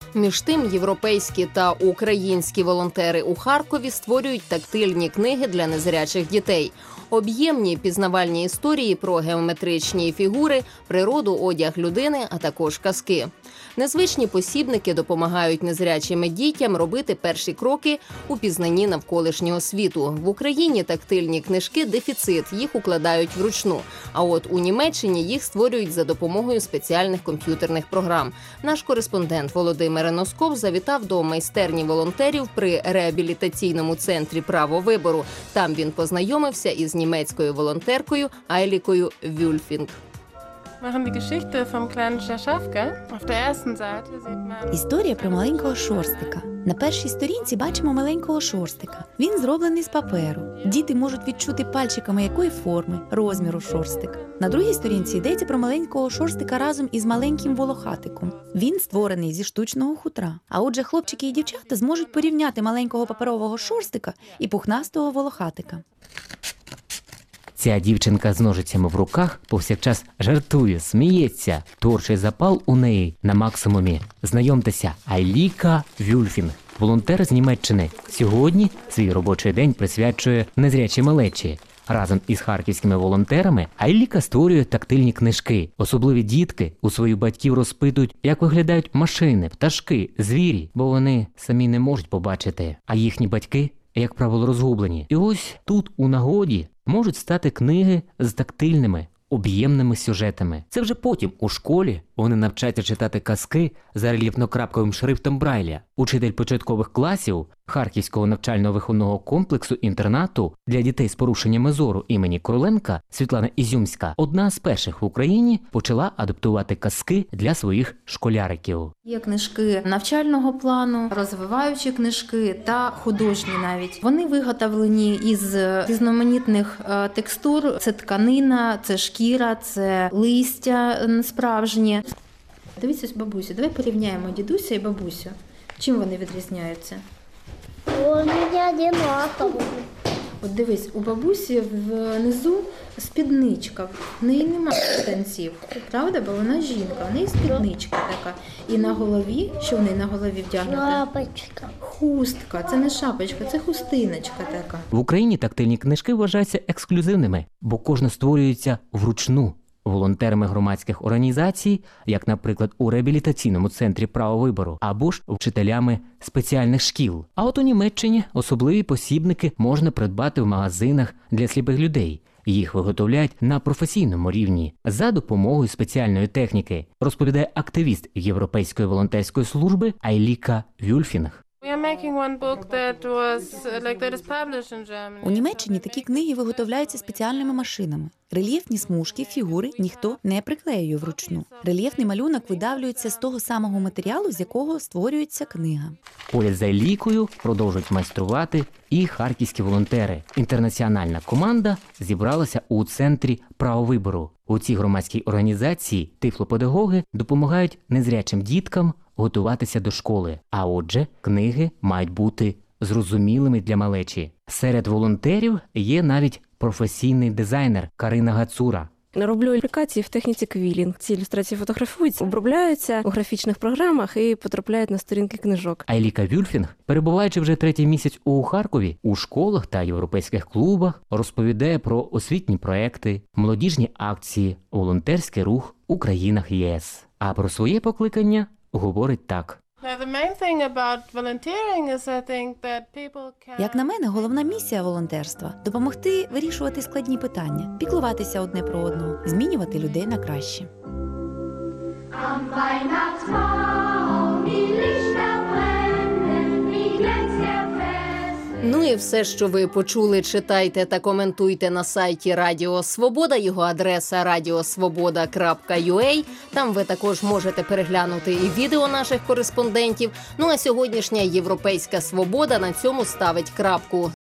Між тим, європейські та українські волонтери у Харкові створюють тактильні книги для незрячих дітей. Об'ємні пізнавальні історії про геометричні фігури, природу, одяг людини, а також казки. Незвичні посібники допомагають незрячим дітям робити перші кроки у пізнанні навколишнього світу. В Україні тактильні книжки – дефіцит, їх укладають вручну. А от у Німеччині їх створюють за допомогою спеціальних комп'ютерних програм. Наш кореспондент Володимир Носков завітав до майстерні волонтерів при реабілітаційному центрі «Право вибору». Там він познайомився із німецькою волонтеркою Айлікою Вюльфінг. Історія про маленького шорстика. На першій сторінці бачимо маленького шорстика. Він зроблений з паперу. Діти можуть відчути пальчиками, якої форми, розміру шорстик. На другій сторінці йдеться про маленького шорстика разом із маленьким волохатиком. Він створений зі штучного хутра. А отже, хлопчики і дівчата зможуть порівняти маленького паперового шорстика і пухнастого волохатика. Ця дівчинка з ножицями в руках повсякчас жартує, сміється. Творчий запал у неї на максимумі. Знайомтеся, Айліка Вюльфінг, волонтер з Німеччини. Сьогодні свій робочий день присвячує незрячій малечі. Разом із харківськими волонтерами Айліка створює тактильні книжки. Особливі дітки у своїх батьків розпитують, як виглядають машини, пташки, звірі, бо вони самі не можуть побачити, а їхні батьки, як правило, розгублені. І ось тут у нагоді можуть стати книги з тактильними, об'ємними сюжетами. Це вже потім у школі вони навчаться читати казки за рельєфно-крапковим шрифтом Брайля. Учитель початкових класів Харківського навчально-виховного комплексу інтернату для дітей з порушеннями зору імені Короленка Світлана Ізюмська одна з перших в Україні почала адаптувати казки для своїх школяриків. Є книжки навчального плану, розвиваючі книжки та художні навіть. Вони виготовлені із різноманітних текстур. Це тканина, це шкіра, це листя справжнє. Дивіться, бабусю, давай порівняємо дідуся і бабусю. Чим вони відрізняються? Вони однакові. От дивись, у бабусі внизу спідничка, в неї немає штанців, правда? Бо вона жінка, в неї спідничка така. І на голові, що в неї на голові вдягнуто? Шапочка. Хустка, це не шапочка, це хустиночка така. В Україні тактильні книжки вважаються ексклюзивними, бо кожна створюється вручну волонтерами громадських організацій, як, наприклад, у реабілітаційному центрі «Право вибору», або ж вчителями спеціальних шкіл. А от у Німеччині особливі посібники можна придбати в магазинах для сліпих людей. Їх виготовляють на професійному рівні за допомогою спеціальної техніки, розповідає активіст Європейської волонтерської служби Айліка Вюльфінг. У Німеччині такі книги виготовляються спеціальними машинами. Рельєфні смужки, фігури ніхто не приклеює вручну. Рельєфний малюнок видавлюється з того самого матеріалу, з якого створюється книга. Поряд з Айлікою продовжують майструвати і харківські волонтери. Інтернаціональна команда зібралася у центрі «Право вибору». У цій громадській організації тифлопедагоги допомагають незрячим діткам готуватися до школи. А отже, книги мають бути зрозумілими для малечі. Серед волонтерів є навіть професійний дизайнер Карина Гацура. Роблю аплікації в техніці квілінг. Ці ілюстрації фотографуються, обробляються у графічних програмах і потрапляють на сторінки книжок. Айліка Вюльфінг, перебуваючи вже третій місяць у Харкові, у школах та європейських клубах, розповідає про освітні проекти, молодіжні акції, волонтерський рух у країнах ЄС. А про своє покликання говорить так. Як на мене, головна місія волонтерства – допомогти вирішувати складні питання, піклуватися одне про одного, змінювати людей на краще. Ну і все, що ви почули, читайте та коментуйте на сайті Радіо Свобода. Його адреса radiosvoboda.ua. Там ви також можете переглянути і відео наших кореспондентів. Ну а сьогоднішня Європейська Свобода на цьому ставить крапку.